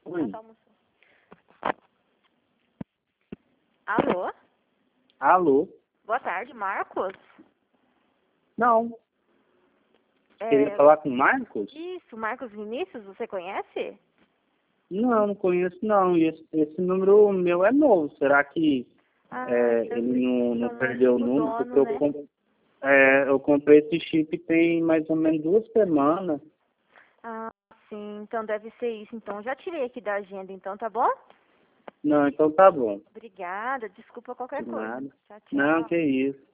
Oi. Alô? Alô? Boa tarde, Marcos? Não. Queria falar com o Marcos? Isso, Marcos Vinícius, você conhece? Não, não conheço não. E esse número meu é novo. Será que ele não perdeu o número? Porque eu comprei esse chip tem mais ou menos 2 semanas. Ah, sim, então deve ser isso. Então, já tirei aqui da agenda, então, tá bom? Não, então tá bom. Obrigada, desculpa qualquer De coisa. nada. Tchau, tchau. Não, que isso.